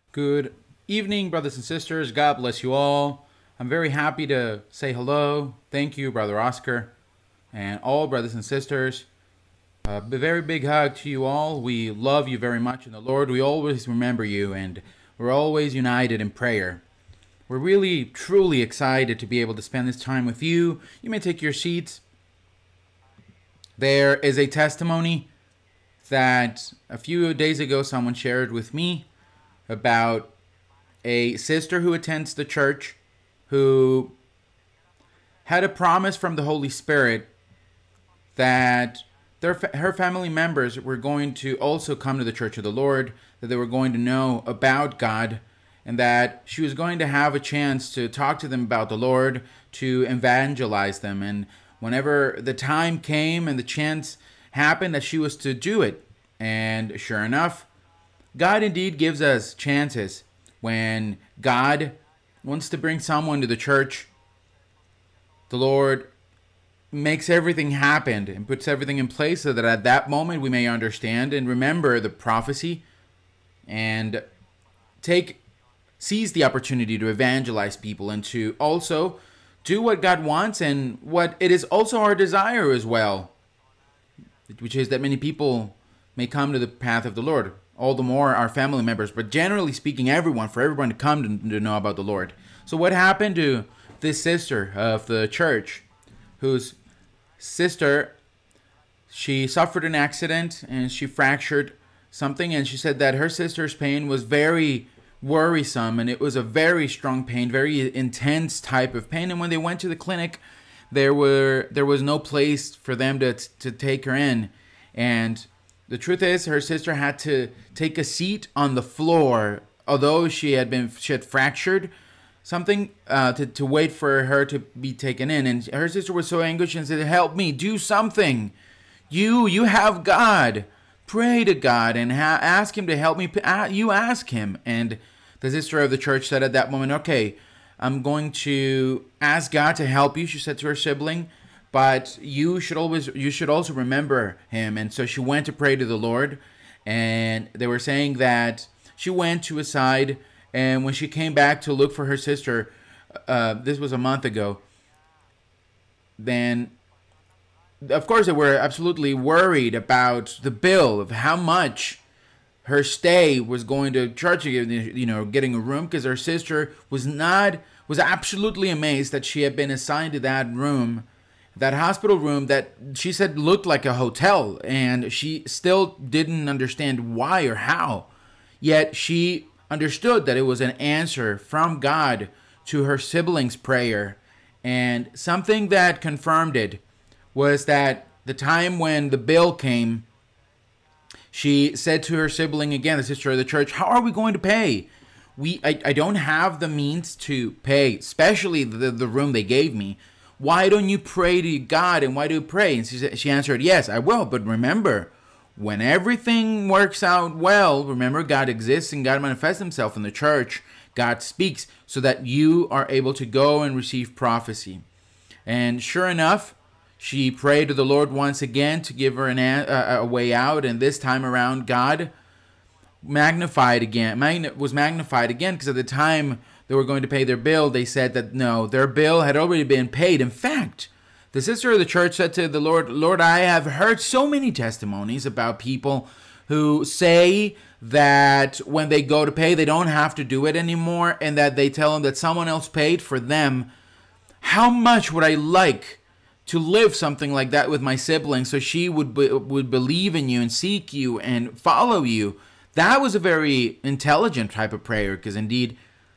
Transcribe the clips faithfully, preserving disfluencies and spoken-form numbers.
Good evening, brothers and sisters. God bless you all. I'm very happy to say hello. Thank you, Brother Oscar, and all brothers and sisters. A very big hug to you all. We love you very much in the Lord. We always remember you, and we're always united in prayer. We're really, truly excited to be able to spend this time with you. You may take your seats. There is a testimony that a few days ago someone shared with me about a sister who attends the church who had a promise from the Holy Spirit that their, her family members were going to also come to the church of the Lord, that they were going to know about God, and that she was going to have a chance to talk to them about the Lord, to evangelize them. And whenever the time came and the chance happened, that she was to do it. And sure enough, God indeed gives us chances. When God wants to bring someone to the church, the Lord makes everything happen and puts everything in place so that at that moment we may understand and remember the prophecy and take seize the opportunity to evangelize people and to also do what God wants and what it is also our desire as well, which is that many people may come to the path of the Lord. All the more our family members, but generally speaking, everyone, for everyone to come to, to know about the Lord. So what happened to this sister of the church, whose sister, she suffered an accident and she fractured something, and she said that her sister's pain was very worrisome, and it was a very strong pain, very intense type of pain. And when they went to the clinic, there were there was no place for them to to take her in, and the truth is, her sister had to take a seat on the floor, although she had been she had fractured something, uh, to to wait for her to be taken in. And her sister was so anguished and said, "Help me, do something. You you have God. Pray to God and ha- ask Him to help me. You ask Him." And the sister of the church said at that moment, "Okay, I'm going to ask God to help you," she said to her sibling. "But you should always, you should also remember Him." And so she went to pray to the Lord, and they were saying that she went to his side, and when she came back to look for her sister, uh, this was a month ago, then of course they were absolutely worried about the bill of how much her stay was going to charge, you know, getting a room, because her sister was not, was absolutely amazed that she had been assigned to that room, that hospital room that she said looked like a hotel, and she still didn't understand why or how. Yet she understood that it was an answer from God to her sibling's prayer. And something that confirmed it was that the time when the bill came, she said to her sibling again, the sister of the church, "How are we going to pay? We, I, I don't have the means to pay, especially the, the room they gave me. Why don't you pray to God, and why do you pray?" And she, she answered, "Yes, I will. But remember, when everything works out well, remember God exists and God manifests Himself in the church. God speaks so that you are able to go and receive prophecy." And sure enough, she prayed to the Lord once again to give her an, a, a way out. And this time around, God magnified again, magn- was magnified again, because at the time they were going to pay their bill, they said that no, their bill had already been paid. In fact, the sister of the church said to the Lord, "Lord, I have heard so many testimonies about people who say that when they go to pay, they don't have to do it anymore, and that they tell them that someone else paid for them. How much would I like to live something like that with my sibling, so she would be, would believe in you and seek you and follow you." That was a very intelligent type of prayer, because indeed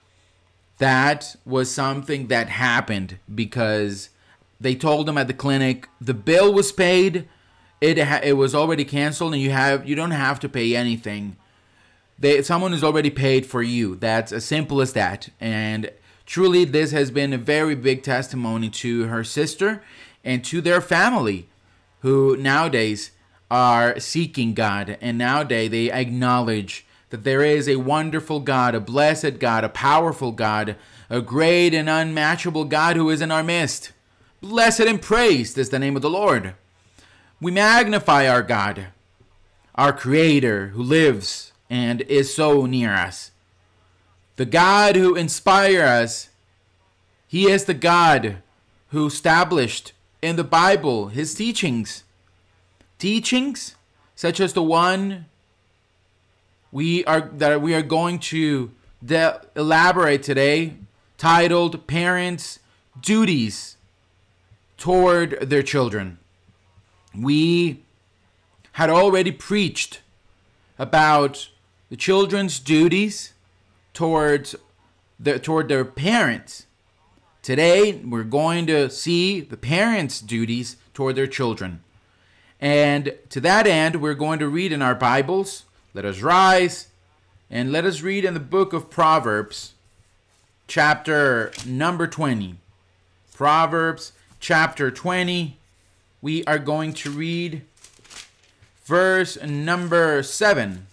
that was something that happened, because they told them at the clinic the bill was paid, it ha- it was already canceled, and you have you don't have to pay anything. They someone is already paid for you. That's as simple as that. And truly, this has been a very big testimony to her sister and to their family, who nowadays are seeking God, and nowadays they acknowledge that there is a wonderful God, a blessed God, a powerful God, a great and unmatchable God who is in our midst. Blessed and praised is the name of the Lord. We magnify our God, our Creator, who lives and is so near us. The God who inspires us, he is the God who established in the Bible his teachings. Teachings such as the one we are that we are going to de- elaborate today, titled Parents' Duties Toward Their Children. We had already preached about the children's duties towards their, toward their parents. Today, we're going to see the parents' duties toward their children. And to that end, we're going to read in our Bibles. Let us rise and let us read in the book of Proverbs, chapter number twenty. Proverbs, chapter twenty. We are going to read verse number seven.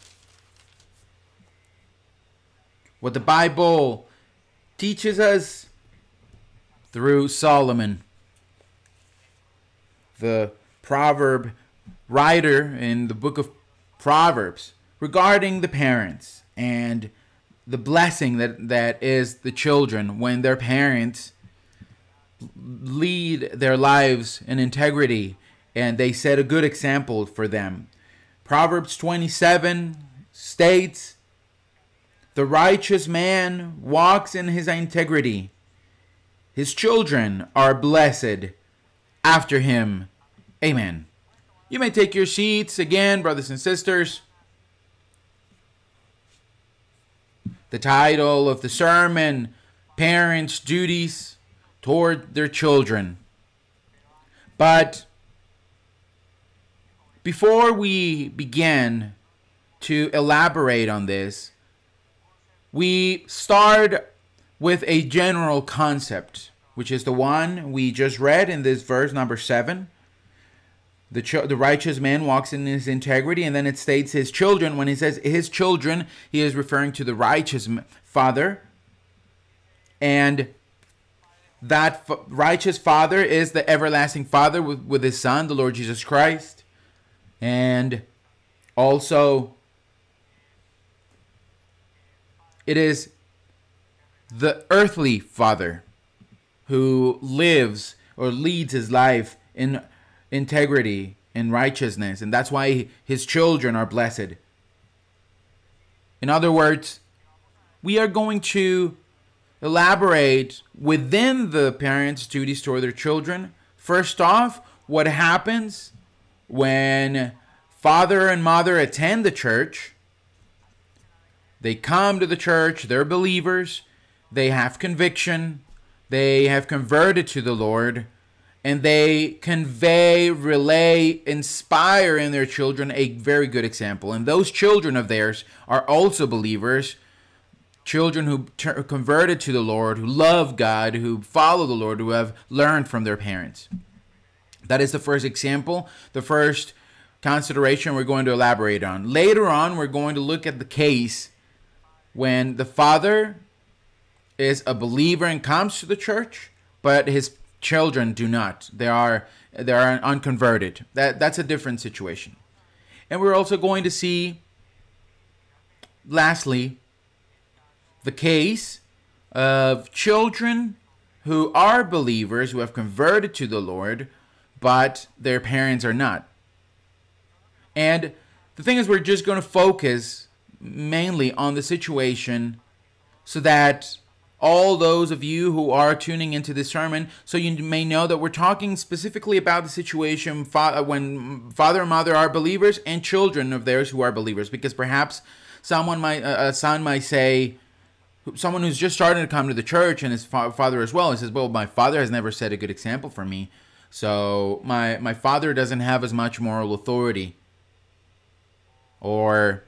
What the Bible teaches us through Solomon, the proverb writer in the book of Proverbs, regarding the parents and the blessing that, that is the children when their parents lead their lives in integrity and they set a good example for them. Proverbs twenty-seven states, "The righteous man walks in his integrity. His children are blessed after him." Amen. You may take your seats again, brothers and sisters. The title of the sermon, Parents' Duties Toward Their Children. But before we begin to elaborate on this, we start with a general concept, which is the one we just read in this verse number seven. The, ch- the righteous man walks in his integrity, and then it states his children. When he says his children, he is referring to the righteous father. And that f- righteous father is the everlasting Father with, with his Son, the Lord Jesus Christ. And also, it is the earthly father who lives or leads his life in integrity and righteousness, and that's why his children are blessed. In other words, we are going to elaborate within the parents' duties toward their children. First off, what happens when father and mother attend the church. They come to the church, they're believers, they have conviction, they have converted to the Lord, and they convey, relay, inspire in their children a very good example. And those children of theirs are also believers, children who ter- converted to the Lord, who love God, who follow the Lord, who have learned from their parents. That is the first example, the first consideration we're going to elaborate on. Later on, we're going to look at the case when the father is a believer and comes to the church, but his children do not. They are they are unconverted. That that's a different situation. And we're also going to see, lastly, the case of children who are believers, who have converted to the Lord, but their parents are not. And the thing is, we're just going to focus mainly on the situation so that all those of you who are tuning into this sermon, so you may know that we're talking specifically about the situation when father and mother are believers and children of theirs who are believers. Because perhaps someone might, a son might say, someone who's just starting to come to the church and his father as well, he says, well, my father has never set a good example for me, so my my father doesn't have as much moral authority. Or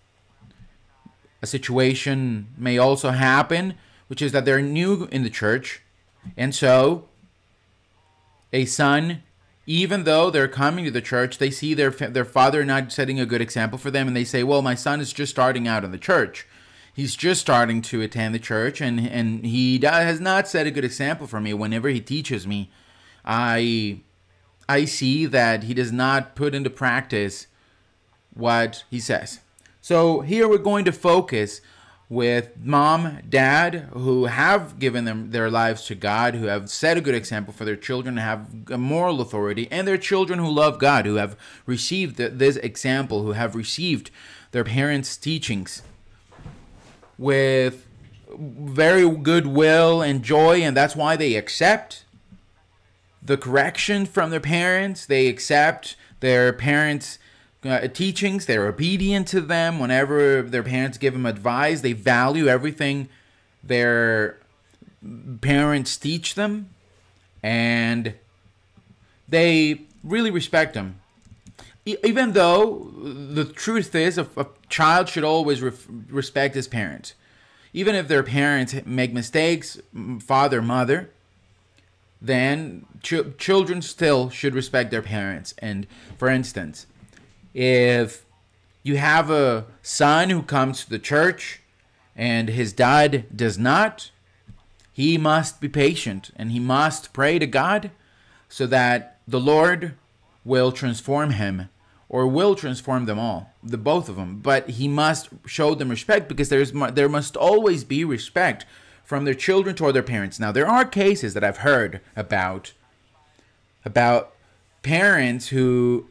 a situation may also happen, which is that they're new in the church, and so a son, even though they're coming to the church, they see their their father not setting a good example for them, and they say, well, my son is just starting out in the church. He's just starting to attend the church, and, and he has not set a good example for me. Whenever he teaches me, I, I see that he does not put into practice what he says. So here we're going to focus with mom, dad, who have given them their lives to God, who have set a good example for their children, have a moral authority, and their children who love God, who have received this example, who have received their parents' teachings with very good will and joy, and that's why they accept the correction from their parents. They accept their parents' uh, teachings. They're obedient to them whenever their parents give them advice. They value everything their parents teach them, and they really respect them. E- even though the truth is, a, a child should always re- respect his parents. Even if their parents make mistakes, father, mother, then ch- children still should respect their parents. And for instance, if you have a son who comes to the church and his dad does not, he must be patient and he must pray to God so that the Lord will transform him, or will transform them all, the both of them. But he must show them respect, because there's there must always be respect from their children toward their parents. Now, there are cases that I've heard about about parents who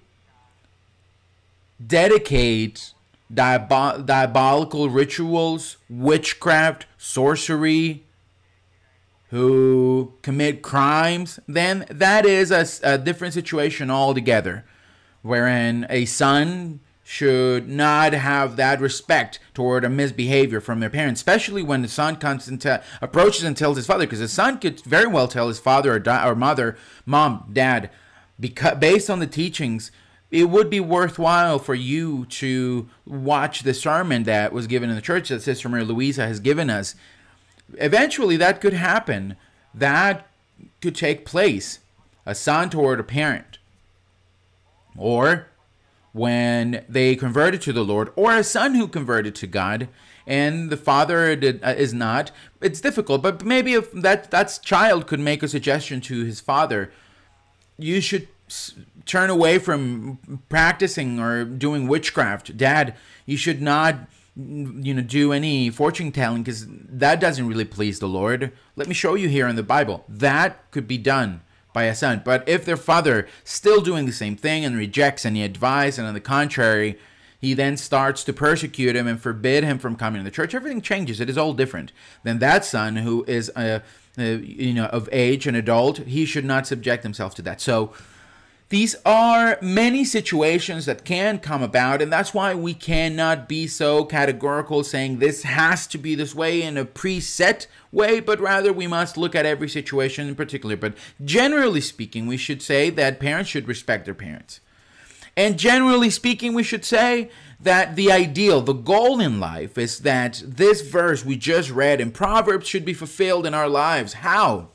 dedicate diabo- diabolical rituals, witchcraft, sorcery, who commit crimes. Then that is a, a different situation altogether, wherein a son should not have that respect toward a misbehavior from their parents, especially when the son comes and te- approaches and tells his father, because the son could very well tell his father or, di- or mother, mom, dad, because based on the teachings, it would be worthwhile for you to watch the sermon that was given in the church that Sister Maria Luisa has given us. Eventually, that could happen. That could take place. A son toward a parent. Or when they converted to the Lord, or a son who converted to God, and the father did, uh, is not. It's difficult, but maybe if that that child could make a suggestion to his father, you should s- turn away from practicing or doing witchcraft. Dad, you should not, you know, do any fortune telling, because that doesn't really please the Lord. Let me show you here in the Bible. That could be done by a son. But if their father still doing the same thing and rejects any advice, and on the contrary, he then starts to persecute him and forbid him from coming to the church, everything changes. It is all different. Then that son who is uh, uh, you know, of age, an adult, he should not subject himself to that. So these are many situations that can come about, and that's why we cannot be so categorical saying this has to be this way in a preset way, but rather we must look at every situation in particular. But generally speaking, we should say that parents should respect their parents. And generally speaking, we should say that the ideal, the goal in life is that this verse we just read in Proverbs should be fulfilled in our lives. How?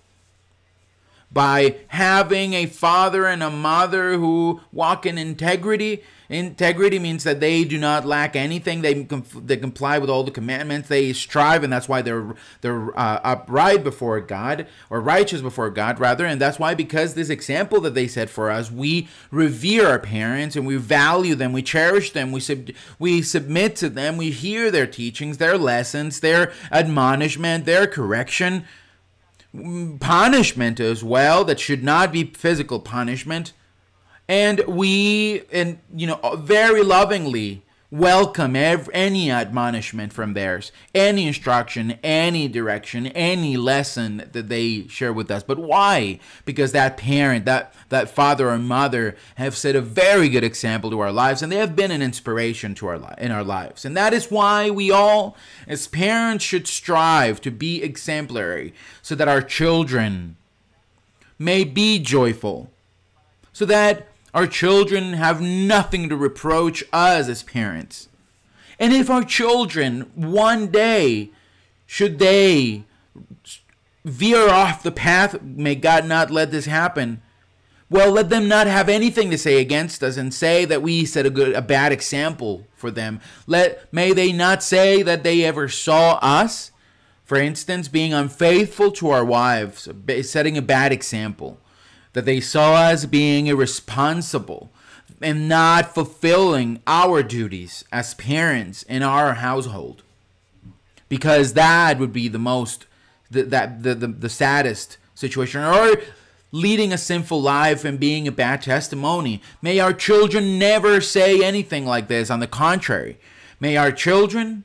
By having a father and a mother who walk in integrity. Integrity means that they do not lack anything. They they comply with all the commandments. They strive, and that's why they're they're uh, upright before God, or righteous before God, rather. And that's why, because this example that they set for us, we revere our parents and we value them, we cherish them, we sub we submit to them, we hear their teachings, their lessons, their admonishment, their correction. Punishment as well, that should not be physical punishment, and we and you know very lovingly welcome every, any admonishment from theirs, any instruction, any direction, any lesson that they share with us. But why? Because that parent, that that father or mother have set a very good example to our lives, and they have been an inspiration to our li- in our lives. And that is why we all, as parents, should strive to be exemplary, so that our children may be joyful, so that our children have nothing to reproach us as parents. And if our children one day, should they veer off the path, may God not let this happen, well, let them not have anything to say against us and say that we set a good, a bad example for them. Let may they not say that they ever saw us, for instance, being unfaithful to our wives, setting a bad example. That they saw us being irresponsible and not fulfilling our duties as parents in our household. because that would be the most, the, that the, the, the saddest situation. Or leading a sinful life and being a bad testimony. May our children never say anything like this. On the contrary, may our children,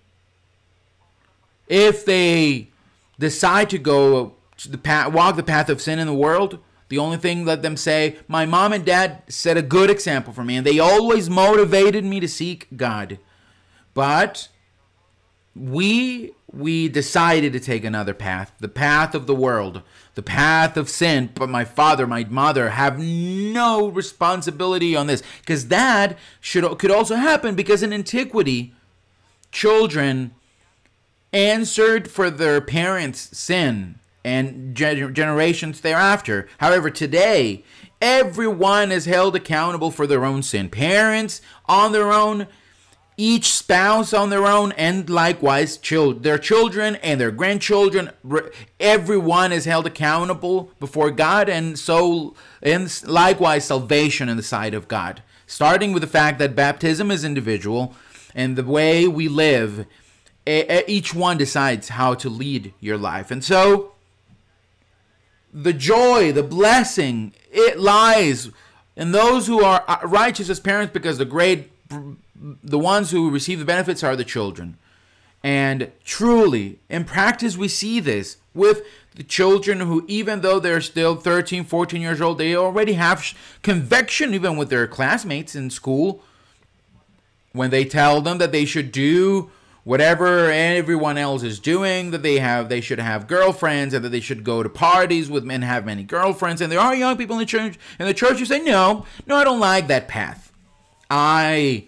if they decide to go to the path, walk the path of sin in the world, the only thing, let them say, my mom and dad set a good example for me, and they always motivated me to seek God. But we we decided to take another path, the path of the world, the path of sin. But my father, my mother have no responsibility on this, because that should could also happen, because in antiquity, children answered for their parents' sin and gener- generations thereafter. However, today, everyone is held accountable for their own sin. Parents on their own, each spouse on their own, and likewise children, their children and their grandchildren. Everyone is held accountable before God, and so and likewise salvation in the sight of God. Starting with the fact that baptism is individual, and the way we live, each one decides how to lead your life. And so the joy, the blessing, it lies in those who are righteous as parents, because the great the ones who receive the benefits are the children. And truly, in practice, we see this with the children who, even though they're still thirteen, fourteen years old, they already have conviction, even with their classmates in school, when they tell them that they should do whatever everyone else is doing, that they have, they should have girlfriends, and that they should go to parties with men, have many girlfriends. And there are young people in the church, in the church who say, no, no, I don't like that path. I...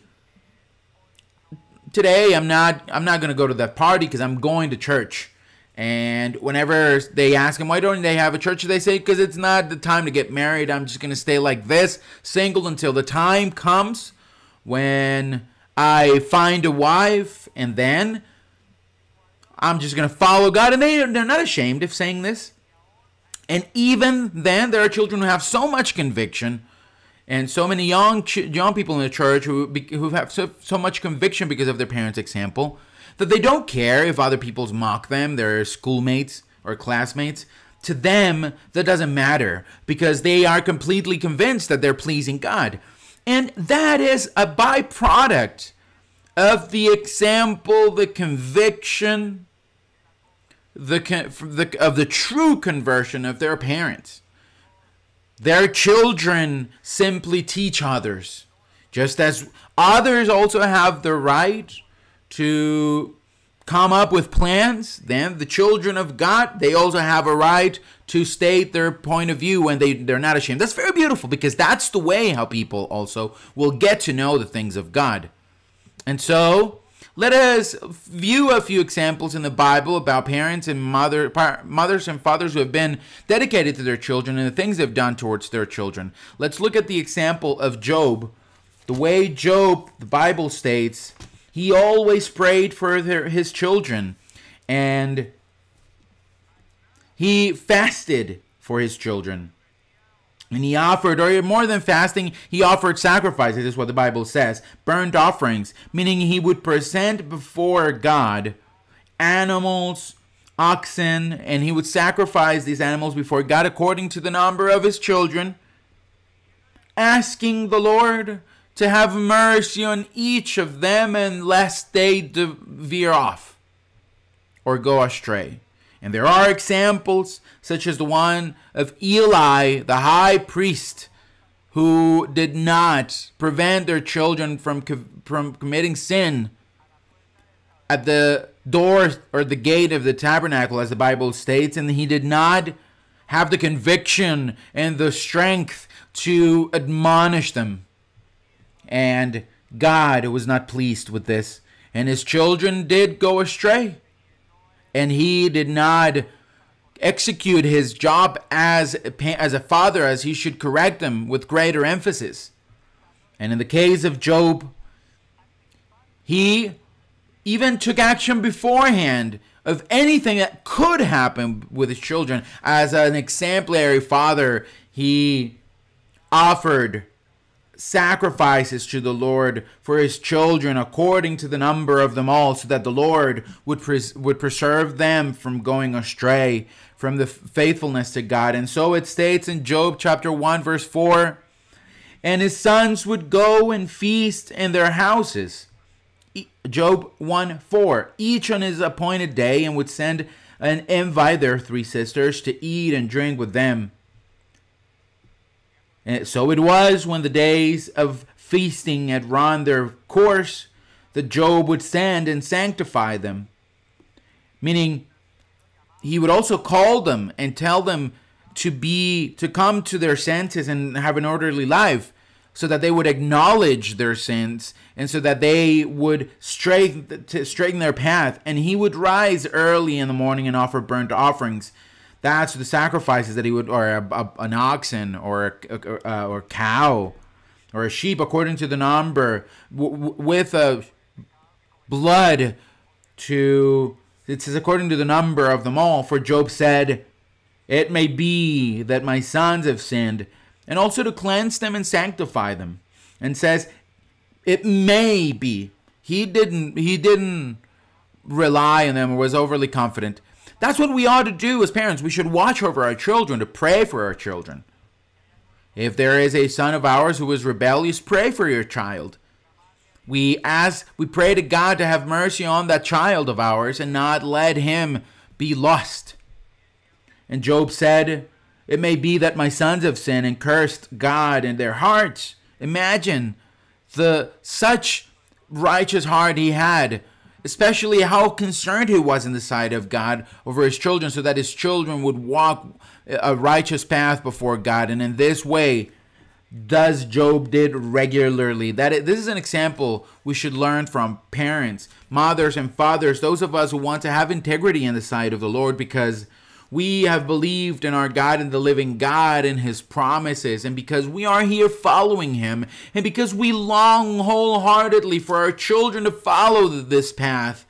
Today, I'm not I'm not going to go to that party because I'm going to church. And whenever they ask them, why don't they have a church? They say, because it's not the time to get married. I'm just going to stay like this, single, until the time comes when I find a wife. And then I'm just going to follow God. And they, they're not ashamed of saying this. And even then, there are children who have so much conviction, and so many young young people in the church who who have so, so much conviction because of their parents' example, that they don't care if other people mock them, their schoolmates or classmates. To them, that doesn't matter, because they are completely convinced that they're pleasing God. And that is a byproduct of the example, the conviction, the, the of the true conversion of their parents. Their children simply teach others, just as others also have the right to come up with plans. Then the children of God, they also have a right to state their point of view when they, they're not ashamed. That's very beautiful, because that's the way how people also will get to know the things of God. And so let us view a few examples in the Bible about parents and mother, mothers and fathers who have been dedicated to their children and the things they've done towards their children. Let's look at the example of Job. The way Job, the Bible states, he always prayed for their, his children, and he fasted for his children. And he offered, or more than fasting, he offered sacrifices, is what the Bible says. Burnt offerings, meaning he would present before God animals, oxen, and he would sacrifice these animals before God according to the number of his children, asking the Lord to have mercy on each of them, and lest they veer off or go astray. And there are examples, such as the one of Eli, the high priest, who did not prevent their children from, from committing sin at the door or the gate of the tabernacle, as the Bible states, and he did not have the conviction and the strength to admonish them. And God was not pleased with this, and his children did go astray. And he did not execute his job as a, as a father, as he should correct them with greater emphasis. And in the case of Job, he even took action beforehand of anything that could happen with his children. As an exemplary father, he offered sacrifices to the Lord for his children according to the number of them all, so that the Lord would pres- would preserve them from going astray from the faithfulness to God. And so it states in Job chapter one verse four, and his sons would go and feast in their houses. Job one four, each on his appointed day, and would send and invite their three sisters to eat and drink with them. And so it was, when the days of feasting had run their course, that Job would send and sanctify them. Meaning, he would also call them and tell them to be to come to their senses and have an orderly life, so that they would acknowledge their sins, and so that they would straighten, to straighten their path. And he would rise early in the morning and offer burnt offerings. That's the sacrifices that he would, or a, a, an oxen, or a, a, or a cow, or a sheep, according to the number, w- w- with a blood to, it says, according to the number of them all. For Job said, it may be that my sons have sinned, and also to cleanse them and sanctify them. And says, it may be. He didn't, he didn't rely on them or was overly confident. That's what we ought to do as parents. We should watch over our children, to pray for our children. If there is a son of ours who is rebellious, pray for your child. We ask, we pray to God to have mercy on that child of ours and not let him be lost. And Job said, it may be that my sons have sinned and cursed God in their hearts. Imagine the such righteous heart he had, especially how concerned he was in the sight of God over his children, so that his children would walk a righteous path before God. And in this way, does Job did regularly. That is, this is an example we should learn from parents, mothers, and fathers, those of us who want to have integrity in the sight of the Lord, because we have believed in our God and the living God and his promises, and because we are here following him, and because we long wholeheartedly for our children to follow this path.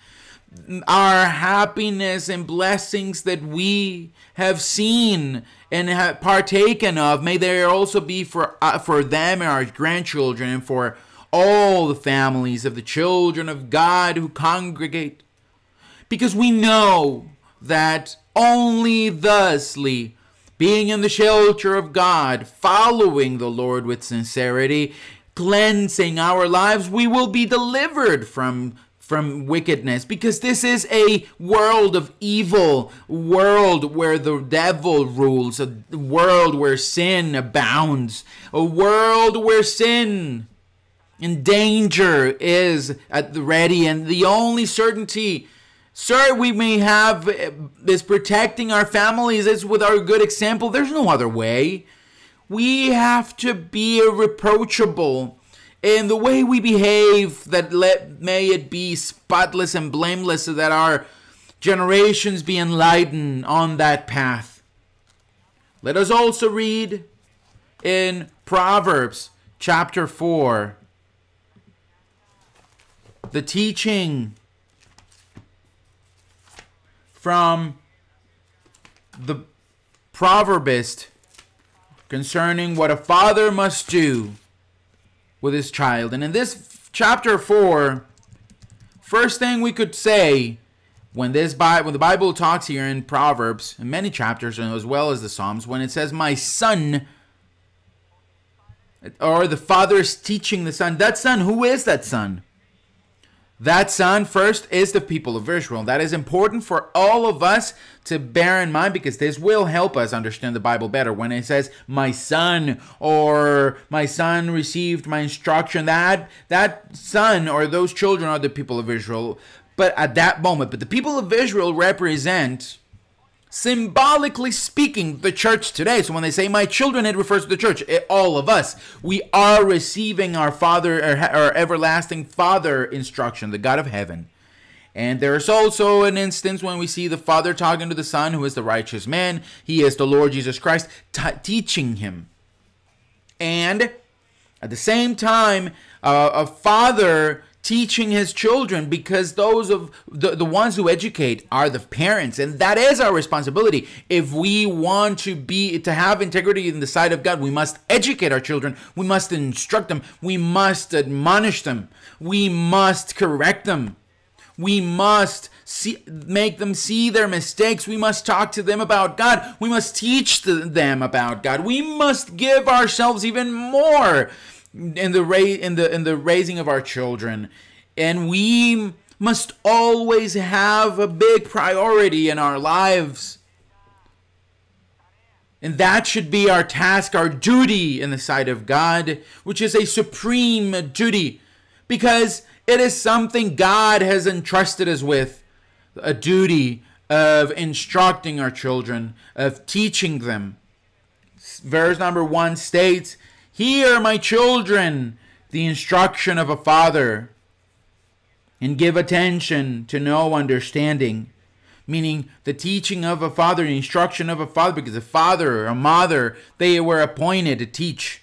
Our happiness and blessings that we have seen and have partaken of, may there also be for uh, for them and our grandchildren, and for all the families of the children of God who congregate. Because we know that only thusly, being in the shelter of God, following the Lord with sincerity, cleansing our lives, we will be delivered from from wickedness. Because this is a world of evil, world where the devil rules, a world where sin abounds, a world where sin and danger is at the ready, and the only certainty, sir, we may have is protecting our families is with our good example. There's no other way. We have to be irreproachable in the way we behave, that let may it be spotless and blameless, so that our generations be enlightened on that path. Let us also read in Proverbs chapter four the teaching from the proverbist concerning what a father must do with his child. And in this chapter four, first thing we could say, when this Bible, when the Bible talks here in Proverbs, in many chapters, and as well as the Psalms, when it says, my son, or the father is teaching the son, that son, who is that son? That son, first, is the people of Israel. That is important for all of us to bear in mind, because this will help us understand the Bible better. When it says, my son, or my son received my instruction, that, that son or those children are the people of Israel. But at that moment, but the people of Israel represent, symbolically speaking, the church today. So when they say my children, it refers to the church, it, all of us. We are receiving our Father, our, our everlasting Father instruction, the God of heaven. And there is also an instance when we see the Father talking to the Son, who is the righteous man. He is the Lord Jesus Christ, t- teaching him. And at the same time, uh, a father teaching his children, because those of the, the ones who educate are the parents, and that is our responsibility. If we want to be to have integrity in the sight of God, we must educate our children, we must instruct them, we must admonish them, we must correct them, we must see, make them see their mistakes, we must talk to them about God, we must teach them about God, we must give ourselves even more in the ra- in the in the raising of our children, and we must always have a big priority in our lives, and that should be our task, our duty in the sight of God, which is a supreme duty, because it is something God has entrusted us with, a duty of instructing our children, of teaching them. Verse number one states, "Hear, my children, the instruction of a father, and give attention to no understanding." Meaning the teaching of a father, the instruction of a father, because a father or a mother, they were appointed to teach.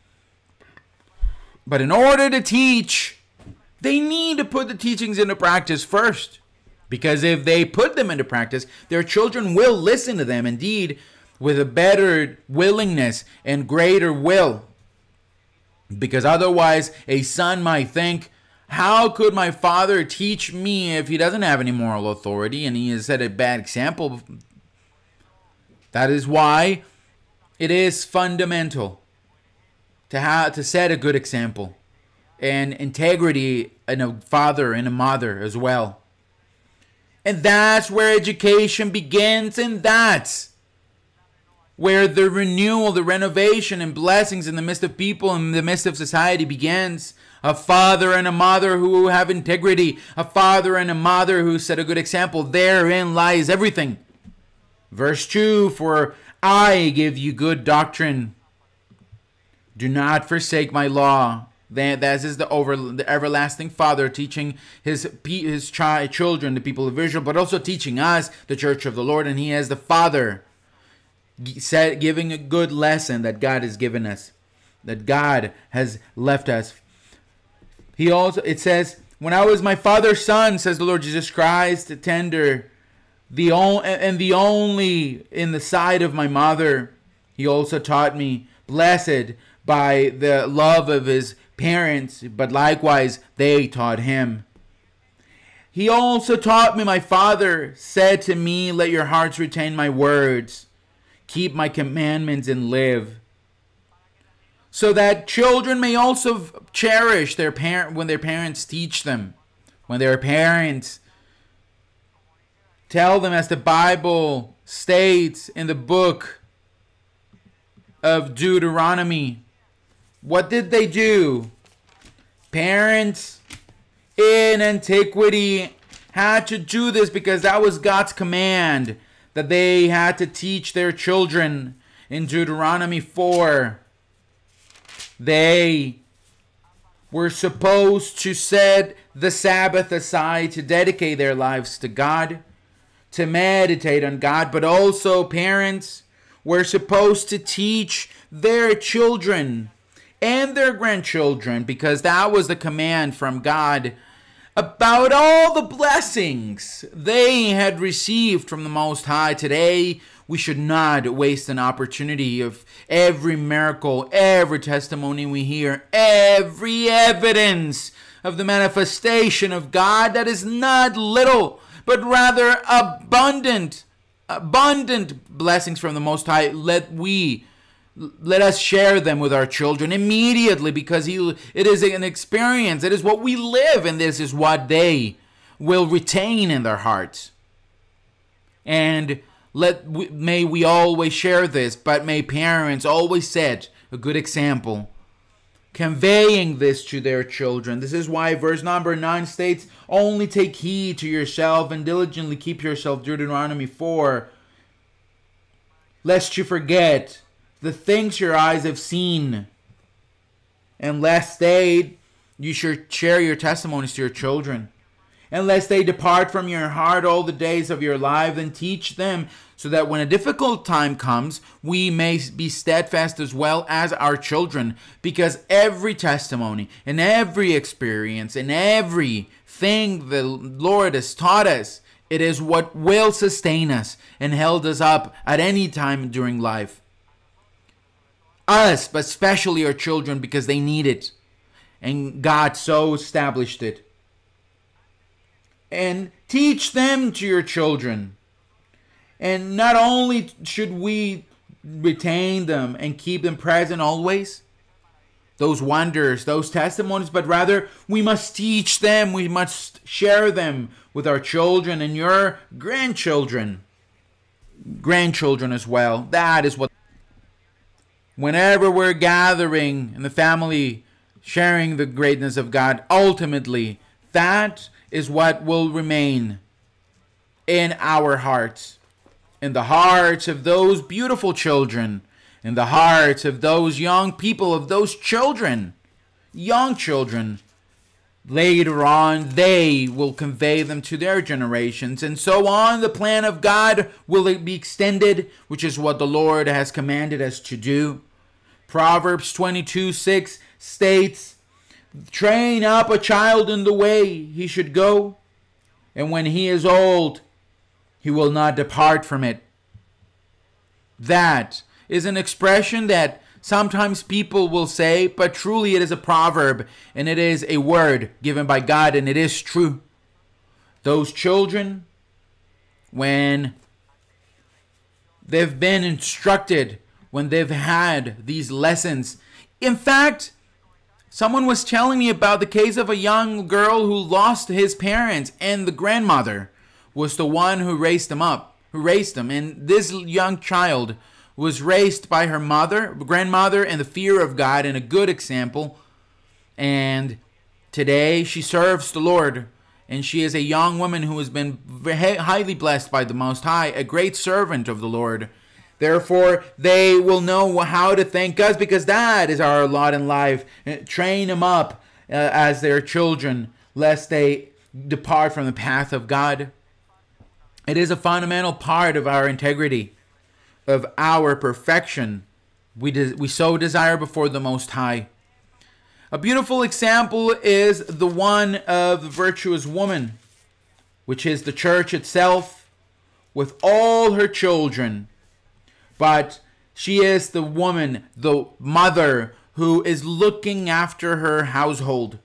But in order to teach, they need to put the teachings into practice first. Because if they put them into practice, their children will listen to them, indeed, with a better willingness and greater will. Because otherwise, a son might think, how could my father teach me if he doesn't have any moral authority and he has set a bad example? That is why it is fundamental to have to set a good example and integrity in a father and a mother as well. And that's where education begins, and that's where the renewal, the renovation, and blessings in the midst of people, in the midst of society begins. A father and a mother who have integrity, a father and a mother who set a good example, therein lies everything. Verse two, "For I give you good doctrine. Do not forsake my law." That is the over the everlasting Father teaching his his child, children, the people of Israel, but also teaching us, the church of the Lord, and he is the Father, giving a good lesson that God has given us, that God has left us. He also, it says, "When I was my father's son," says the Lord Jesus Christ, tender, the only and the only in the sight of my mother, he also taught me, blessed by the love of his parents, but likewise they taught him. He also taught me, my father said to me, let your hearts retain my words, keep my commandments and live. So that children may also cherish their parent when their parents teach them, when their parents tell them, as the Bible states in the book of Deuteronomy. What did they do? Parents in antiquity had to do this because that was God's command, that they had to teach their children. In Deuteronomy four, they were supposed to set the Sabbath aside to dedicate their lives to God, to meditate on God, but also parents were supposed to teach their children and their grandchildren, because that was the command from God, about all the blessings they had received from the Most High. Today, we should not waste an opportunity of every miracle, every testimony we hear, every evidence of the manifestation of God that is not little, but rather abundant, abundant blessings from the Most High. Let we Let us share them with our children immediately, because he, it is an experience. It is what we live, and this is what they will retain in their hearts. And let may we always share this, but may parents always set a good example, conveying this to their children. This is why verse number nine states, only take heed to yourself and diligently keep yourself, Deuteronomy four, lest you forget the things your eyes have seen, and lest they, you should share your testimonies to your children. And lest they depart from your heart all the days of your life, then teach them, so that when a difficult time comes, we may be steadfast as well as our children. Because every testimony and every experience and everything the Lord has taught us, it is what will sustain us and held us up at any time during life. Us, but especially our children, because they need it. And God so established it. And teach them to your children. And not only should we retain them and keep them present always, those wonders, those testimonies, but rather we must teach them, we must share them with our children and your grandchildren. Grandchildren as well. That is what, whenever we're gathering in the family, sharing the greatness of God, ultimately, that is what will remain in our hearts, in the hearts of those beautiful children, in the hearts of those young people, of those children, young children. Later on, they will convey them to their generations, and so on. The plan of God will be extended, which is what the Lord has commanded us to do. Proverbs twenty-two six states, train up a child in the way he should go, and when he is old, he will not depart from it. That is an expression that sometimes people will say, but truly it is a proverb, and it is a word given by God, and it is true. Those children, when they've been instructed, when they've had these lessons. In fact, someone was telling me about the case of a young girl who lost his parents, and the grandmother was the one who raised them up, who raised them. And this young child was raised by her mother, grandmother, in the fear of God, and a good example. And today she serves the Lord, and she is a young woman who has been highly blessed by the Most High, a great servant of the Lord. Therefore, they will know how to thank us, because that is our lot in life. Train them up uh, as their children, lest they depart from the path of God. It is a fundamental part of our integrity, of our perfection, we, de- we so desire before the Most High. A beautiful example is the one of the virtuous woman, which is the church itself, with all her children. But she is the woman, the mother, who is looking after her household,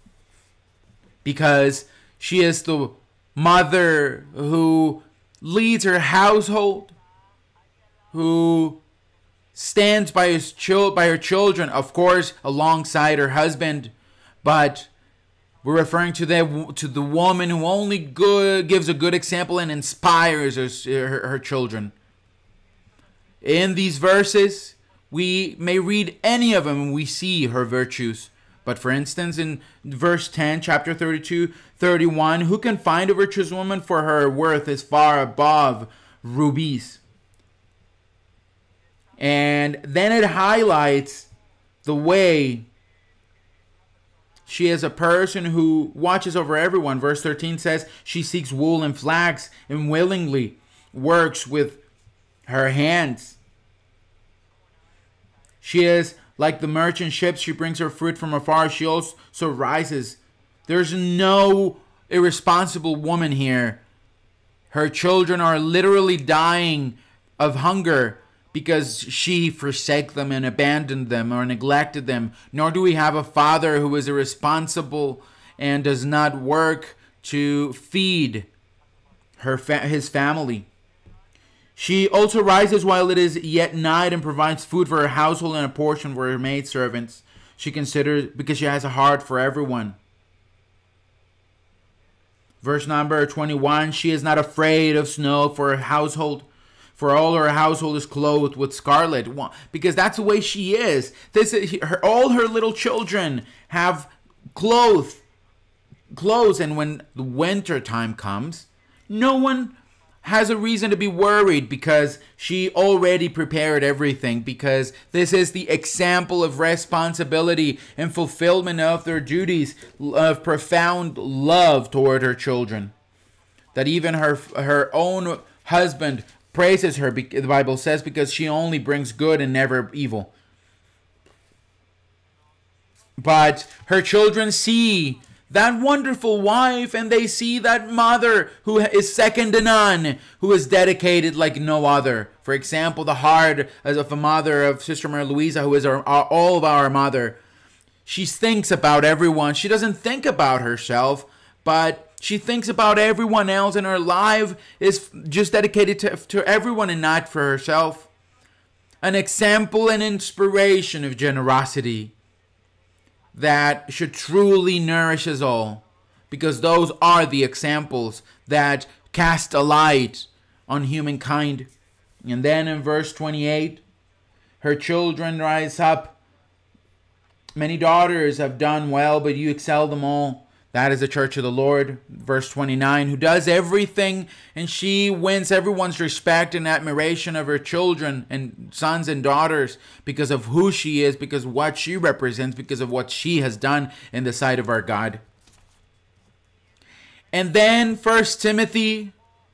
because she is the mother who leads her household, who stands by his chil- by her children, of course, alongside her husband. But we're referring to the to the woman who only good gives a good example and inspires her, her, her children. In these verses, we may read any of them and we see her virtues. But for instance, in verse ten, chapter thirty-two, thirty-one, who can find a virtuous woman, for her worth is far above rubies. And then it highlights the way she is a person who watches over everyone. Verse thirteen says, she seeks wool and flax and willingly works with her hands. She is like the merchant ships. She brings her fruit from afar. She also rises. There's no irresponsible woman here. Her children are literally dying of hunger because she forsake them and abandoned them or neglected them. Nor do we have a father who is irresponsible and does not work to feed her fa- his family. She also rises while it is yet night and provides food for her household and a portion for her maidservants. She considers, because she has a heart for everyone. Verse number twenty-one, she is not afraid of snow for her household, for all her household is clothed with scarlet. Because that's the way she is. This is her, all her little children have clothes, clothes, and when the winter time comes, no one has a reason to be worried because she already prepared everything, because this is the example of responsibility and fulfillment of their duties, of profound love toward her children. That even her her own husband praises her, the Bible says, because she only brings good and never evil. But her children see that wonderful wife, and they see that mother who is second to none, who is dedicated like no other. For example, the heart as of a mother of Sister Maria Luisa, who is our, our, all of our mother. She thinks about everyone. She doesn't think about herself, but she thinks about everyone else, and her life is just dedicated to, to everyone and not for herself. An example and inspiration of generosity that should truly nourish us all, because those are the examples that cast a light on humankind. And then in verse twenty-eight, her children rise up. Many daughters have done well, but you excel them all. That is the church of the Lord. Verse twenty-nine, who does everything, and she wins everyone's respect and admiration of her children and sons and daughters because of who she is, because of what she represents, because of what she has done in the sight of our God. And then First Timothy,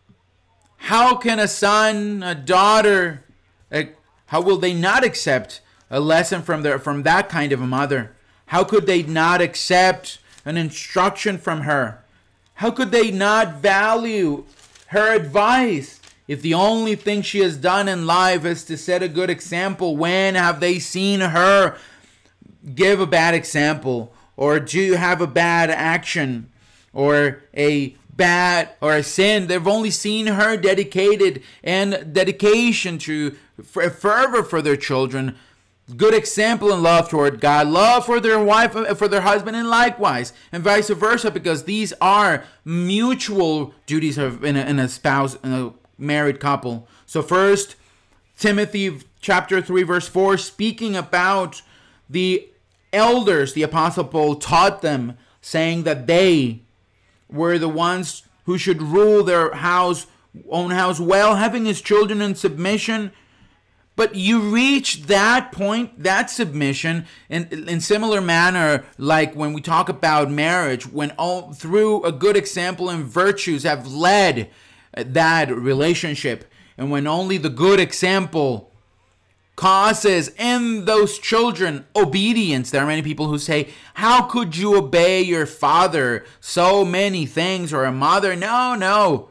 how can a son, a daughter, a, how will they not accept a lesson from their from that kind of a mother? How could they not accept an instruction from her? How could they not value her advice if the only thing she has done in life is to set a good example? When have they seen her give a bad example, or do you have a bad action or a bad or a sin? They've only seen her dedicated and dedication to fervor for their children, good example and love toward God, love for their wife, for their husband, and likewise, and vice versa, because these are mutual duties of in a, in a spouse, in a married couple. So First Timothy chapter three, verse four, speaking about the elders, the Apostle Paul taught them, saying that they were the ones who should rule their house, own house well, having his children in submission. But you reach that point, that submission, in, in similar manner, like when we talk about marriage, when all through a good example and virtues have led that relationship, and when only the good example causes in those children obedience. There are many people who say, how could you obey your father so many things, or a mother? No, no.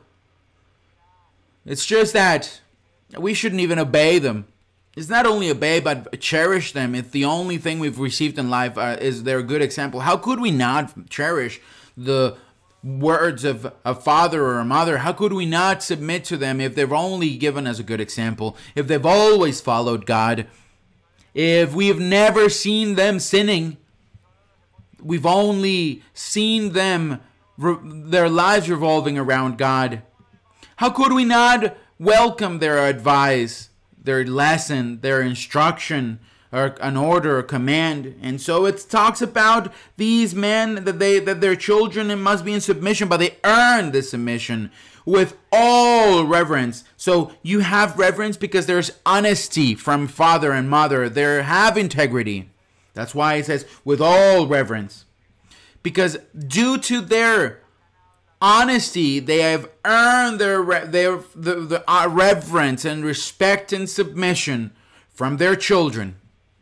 It's just that we shouldn't even obey them. It's not only obey, but cherish them. If the only thing we've received in life uh, is their good example, how could we not cherish the words of a father or a mother? How could we not submit to them if they've only given us a good example, if they've always followed God, if we've never seen them sinning, we've only seen them, their lives revolving around God? How could we not welcome their advice, their lesson, their instruction, or an order, or command? And so it talks about these men, that they that their children must be in submission, but they earn the submission with all reverence. So you have reverence because there's honesty from father and mother. They have integrity. That's why it says with all reverence, because due to their honesty, they have earned their their the, the uh, reverence and respect and submission from their children.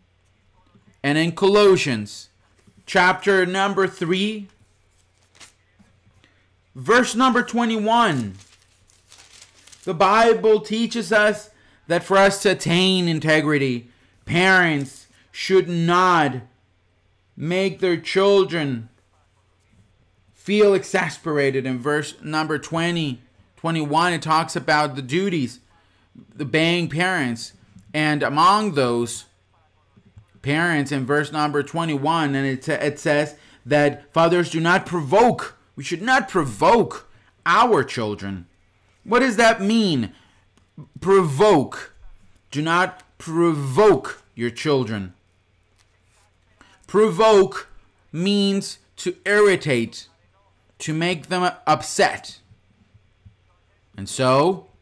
And in Colossians chapter number three, verse number twenty-one, the Bible teaches us that for us to attain integrity, parents should not make their children feel exasperated. In verse number twenty, twenty-one, it talks about the duties, the obeying parents. And among those parents, in verse number twenty-one, and it, it says that fathers do not provoke. We should not provoke our children. What does that mean? Provoke. Do not provoke your children. Provoke means to irritate, to make them upset. And so,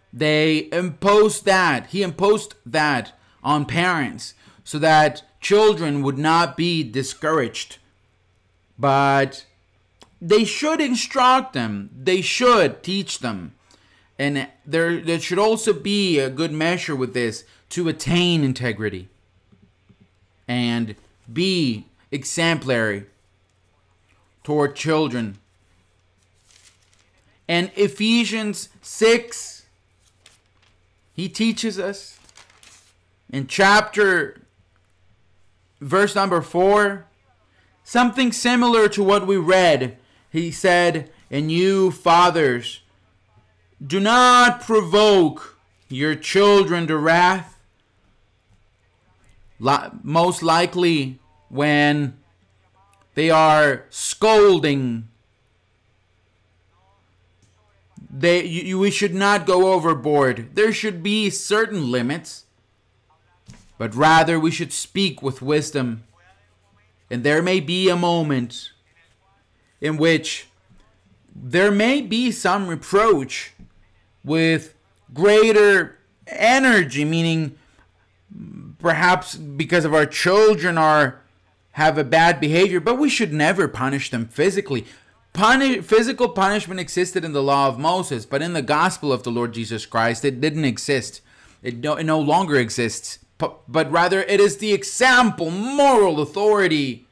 They imposed that. He imposed that on parents so that children would not be discouraged. But they should instruct them. They should teach them. And there, there should also be a good measure with this to attain integrity and be exemplary toward children. And Ephesians six, he teaches us in chapter, verse number four, something similar to what we read. He said, "And you fathers, do not provoke your children to wrath." Most likely when they are scolding, they you, we should not go overboard. There should be certain limits, but rather we should speak with wisdom. And there may be a moment in which there may be some reproach with greater energy, meaning perhaps because of our children are have a bad behavior, but we should never punish them physically. Puni- physical punishment existed in the law of Moses, but in the gospel of the Lord Jesus Christ, it didn't exist. It no, it no longer exists. But, but rather, it is the example, moral authority.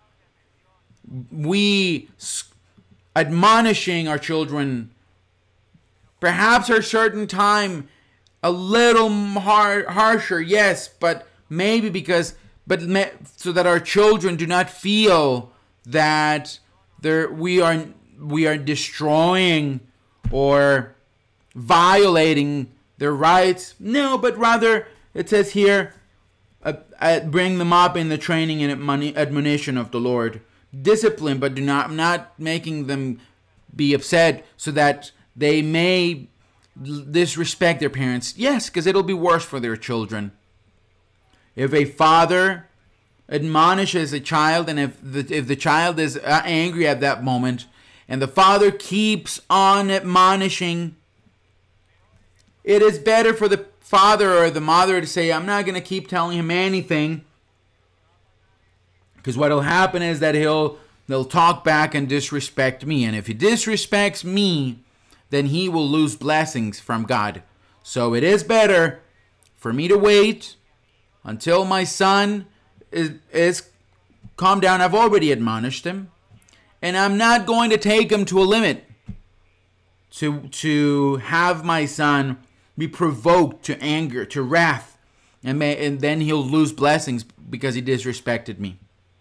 We admonishing our children, perhaps at a certain time, a little har- harsher, yes, but maybe because, but me, so that our children do not feel that there we are we are destroying or violating their rights. No, but rather it says here, uh, uh, bring them up in the training and admonition of the Lord. Discipline, but do not not making them be upset so that they may disrespect their parents. Yes, because it'll be worse for their children. If a father admonishes a child, and if the, if the child is angry at that moment, and the father keeps on admonishing, it is better for the father or the mother to say, I'm not going to keep telling him anything, because what will happen is that he'll they'll talk back and disrespect me, and if he disrespects me, then he will lose blessings from God. So it is better for me to wait until my son is, is calmed down. I've already admonished him, and I'm not going to take him to a limit to, to have my son be provoked to anger, to wrath, and, may, and then he'll lose blessings because he disrespected me.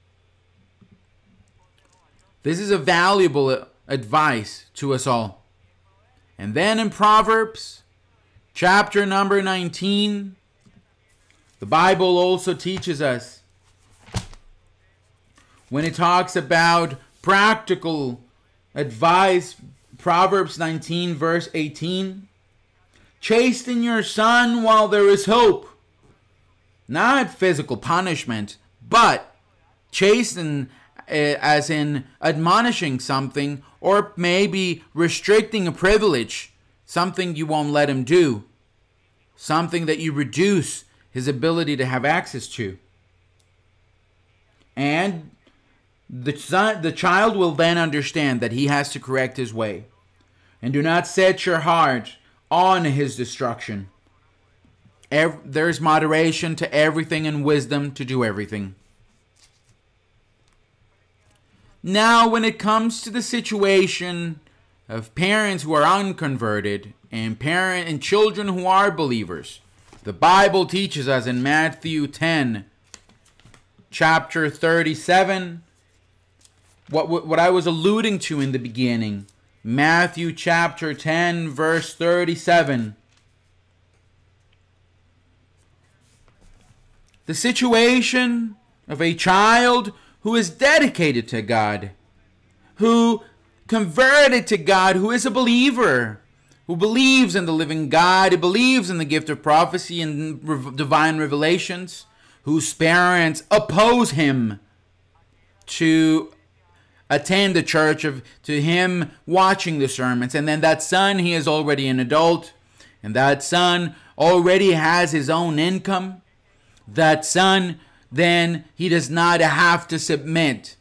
This is a valuable advice to us all. And then in Proverbs, chapter number nineteen, the Bible also teaches us, when it talks about practical advice, Proverbs nineteen, verse eighteen, chasten your son while there is hope. Not physical punishment, but chasten as in admonishing something, or maybe restricting a privilege, something you won't let him do, something that you reduce his ability to have access to. And the son, the child will then understand that he has to correct his way. And do not set your heart on his destruction. Every, there's moderation to everything and wisdom to do everything. Now, when it comes to the situation of parents who are unconverted and parent and children who are believers, the Bible teaches us in Matthew ten, chapter thirty-seven, what what I was alluding to in the beginning. Matthew chapter ten, verse thirty-seven. The situation of a child who is dedicated to God, who converted to God, who is a believer, who believes in the living God, who believes in the gift of prophecy and rev- divine revelations, whose parents oppose him to attend the church, of to him watching the sermons. And then that son, he is already an adult, And that son already has his own income. That son, then, he does not have to submit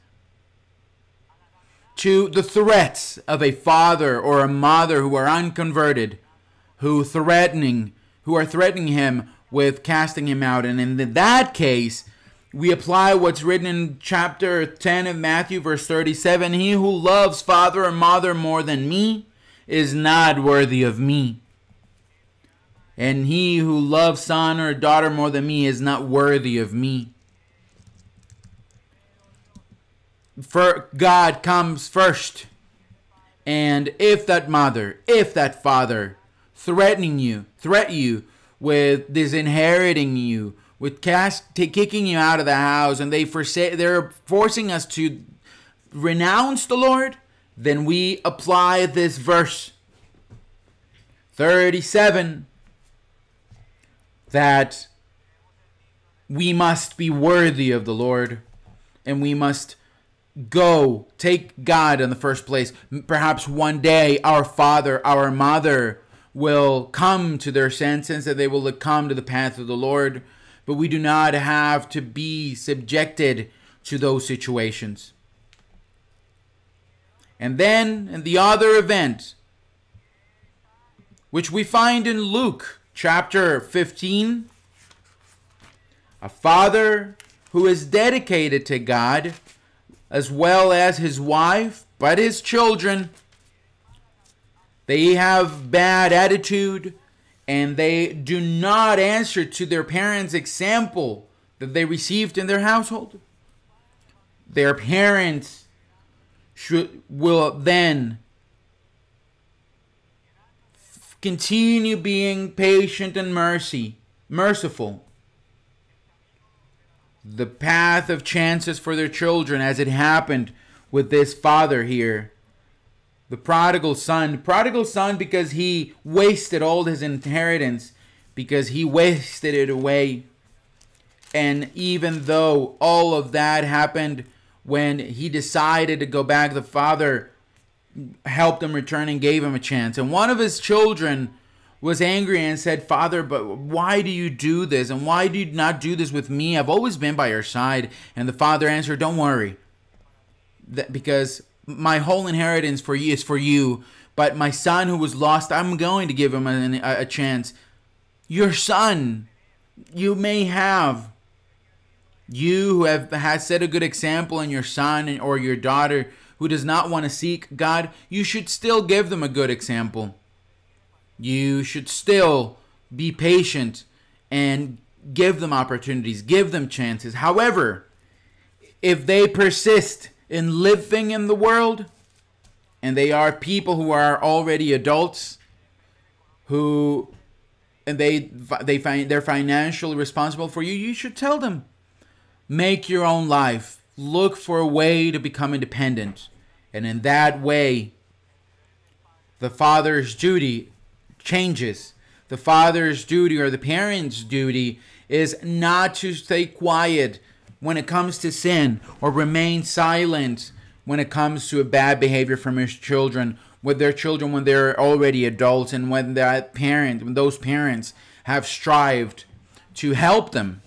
to the threats of a father or a mother who are unconverted, who threatening, who are threatening him with casting him out. And in that case, we apply what's written in chapter ten of Matthew, verse thirty-seven. He who loves father or mother more than me is not worthy of me. And he who loves son or daughter more than me is not worthy of me. For God comes first. And if that mother, if that father threatening you, threat you with disinheriting you, with cast, t- kicking you out of the house, and they forsake, they're forcing us to renounce the Lord, then we apply this verse thirty-seven, that we must be worthy of the Lord, and we must go take God in the first place. Perhaps one day our father, our mother will come to their senses, and they will come to the path of the Lord, but we do not have to be subjected to those situations. And then, in the other event, which we find in Luke chapter fifteen, a father who is dedicated to God, as well as his wife, but his children, they have bad attitude, and they do not answer to their parents' example that they received in their household. Their parents should, will then continue being patient and mercy, merciful. The path of chances for their children, as it happened with this father here. The prodigal son. Prodigal son because he wasted all his inheritance, because he wasted it away. And even though all of that happened when he decided to go back, the father helped him return and gave him a chance. And one of his children was angry and said, "Father, but why do you do this? And why do you not do this with me? I've always been by your side." And the father answered, "Don't worry, that because my whole inheritance for you is for you. But my son who was lost, I'm going to give him a, a chance. Your son, you may have. You who have has set a good example in your son or your daughter who does not want to seek God, you should still give them a good example. You should still be patient and give them opportunities, give them chances. However, if they persist in living in the world, and they are people who are already adults, who and they they find they're financially responsible for you, you should tell them, make your own life, look for a way to become independent, and in that way, the father's duty changes. The father's duty or the parent's duty is not to stay quiet when it comes to sin, or remain silent when it comes to a bad behavior from his children, with their children when they're already adults, and when that parent, when those parents have strived to help them,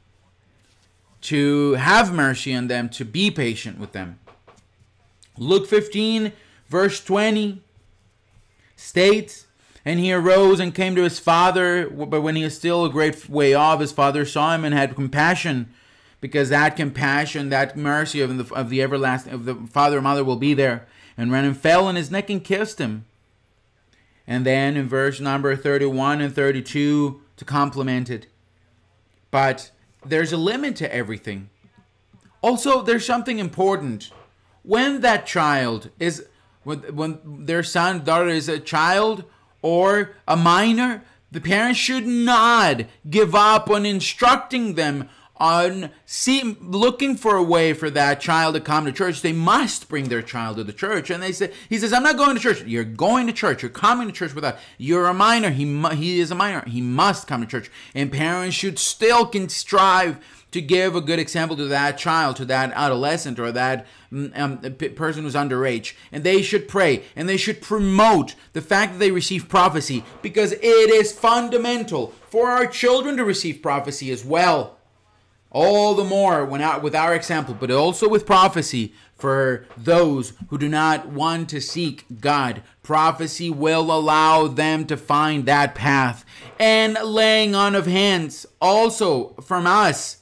to have mercy on them, to be patient with them. Luke fifteen, verse twenty states, "And he arose and came to his father, but when he was still a great way off, his father saw him and had compassion," because that compassion, that mercy of the, of the everlasting, of the father and mother will be there, "and ran and fell on his neck and kissed him." And then in verse number thirty-one and thirty-two to complement it. But there's a limit to everything. Also, there's something important. When that child is, when, when their son, daughter is a child or a minor, the parents should not give up on instructing them on see, looking for a way for that child to come to church, they must bring their child to the church. And they say, he says, I'm not going to church. You're going to church. You're coming to church with us. You're a minor. He mu- he is a minor. He must come to church. And parents should still can strive to give a good example to that child, to that adolescent, or that um, p- person who's underage. And they should pray, and they should promote the fact that they receive prophecy, because it is fundamental for our children to receive prophecy as well. All the more when out with our example, but also with prophecy for those who do not want to seek God. Prophecy will allow them to find that path. And laying on of hands also from us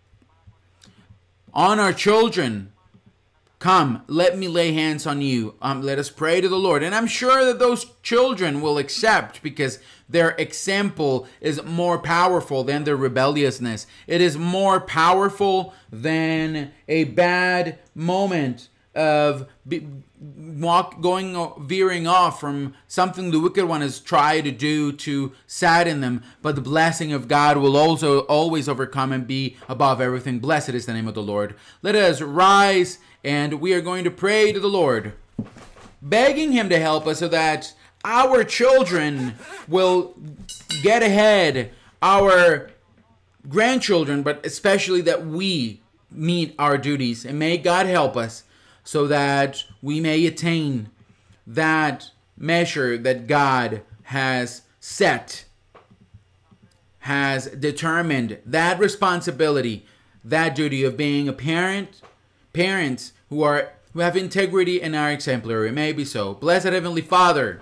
on our children. Come, let me lay hands on you. Um, let us pray to the Lord. And I'm sure that those children will accept, because their example is more powerful than their rebelliousness. It is more powerful than a bad moment of be, walk going veering off from something the wicked one has tried to do to sadden them. But the blessing of God will also always overcome and be above everything. Blessed is the name of the Lord. Let us rise, and we are going to pray to the Lord, begging him to help us so that our children will get ahead, our grandchildren, but especially that we meet our duties. And may God help us so that we may attain that measure that God has set, has determined, that responsibility, that duty of being a parent, parents who are who have integrity and are exemplary. It may be so. Blessed Heavenly Father,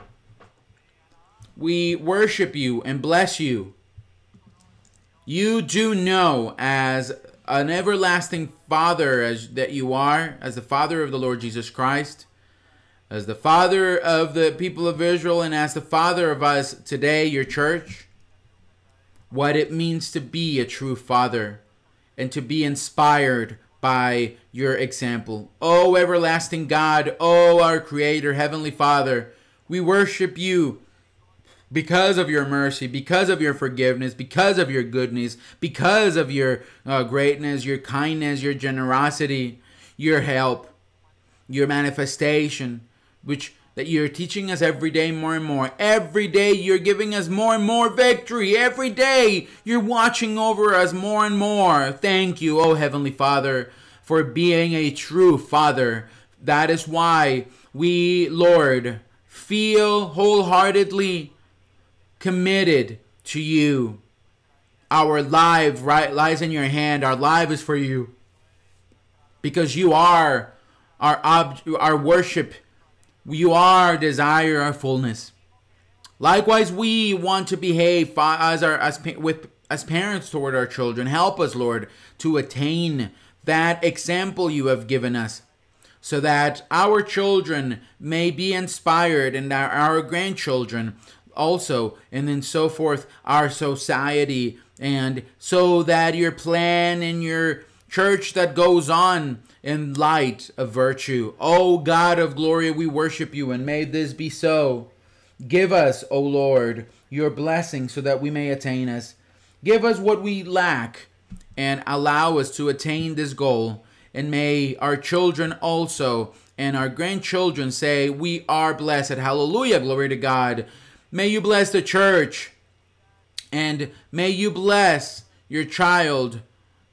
we worship you and bless you. You do know, as an everlasting Father as that you are, as the Father of the Lord Jesus Christ, as the Father of the people of Israel, and as the Father of us today, your church, what it means to be a true Father and to be inspired by your example. Oh, everlasting God, oh, our Creator, Heavenly Father, we worship you because of your mercy, because of your forgiveness, because of your goodness, because of your uh, greatness, your kindness, your generosity, your help, your manifestation, which that you're teaching us every day more and more. Every day you're giving us more and more victory. Every day you're watching over us more and more. Thank you, oh Heavenly Father, for being a true Father. That is why we, Lord, feel wholeheartedly committed to you. Our life right lies in your hand. Our life is for you, because you are our ob- our worship. You are our desire, our fullness. Likewise, we want to behave as our as with as parents toward our children. Help us, Lord, to attain that example you have given us, so that our children may be inspired, and our, our grandchildren also, and then so forth, our society, and so that your plan and your church that goes on in light of virtue. O God of glory, we worship you, and may this be so. Give us, O Lord, your blessing so that we may attain us. Give us what we lack and allow us to attain this goal. And may our children also and our grandchildren say, we are blessed. Hallelujah, glory to God. May you bless the church, and may you bless your child.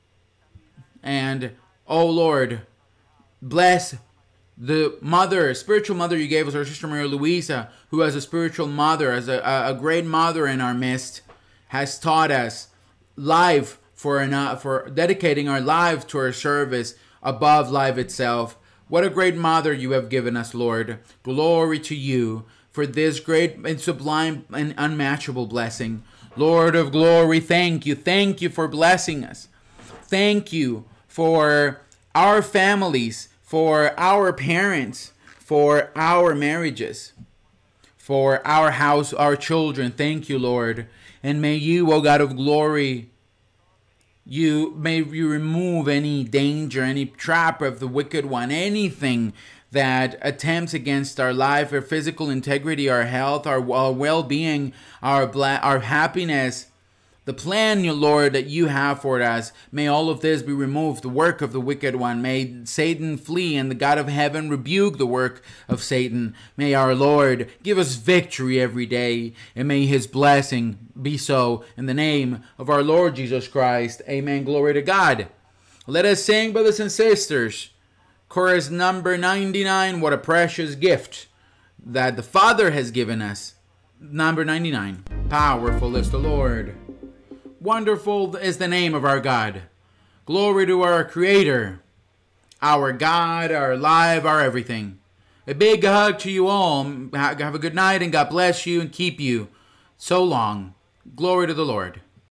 And, oh Lord, bless the mother, spiritual mother you gave us, our Sister Maria Luisa, who as a spiritual mother, as a, a great mother in our midst, has taught us life for, an, for dedicating our lives to her service above life itself. What a great mother you have given us, Lord. Glory to you for this great and sublime and unmatchable blessing. Lord of glory, thank you. Thank you for blessing us. Thank you for our families, for our parents, for our marriages, for our house, our children. Thank you, Lord. And may you, O God of glory, you may you remove any danger, any trap of the wicked one, anything that attempts against our life, our physical integrity, our health, our, our well-being, our bla- our happiness. the plan, you Lord, that you have for us. May all of this be removed, the work of the wicked one. May Satan flee and the God of heaven rebuke the work of Satan. May our Lord give us victory every day, and may his blessing be so. In the name of our Lord Jesus Christ, amen. Glory to God. Let us sing, brothers and sisters, chorus number ninety-nine, what a precious gift that the Father has given us. Number ninety-nine, powerful is the Lord. Wonderful is the name of our God. Glory to our Creator, our God, our life, our everything. A big hug to you all. Have a good night, and God bless you and keep you so long. Glory to the Lord.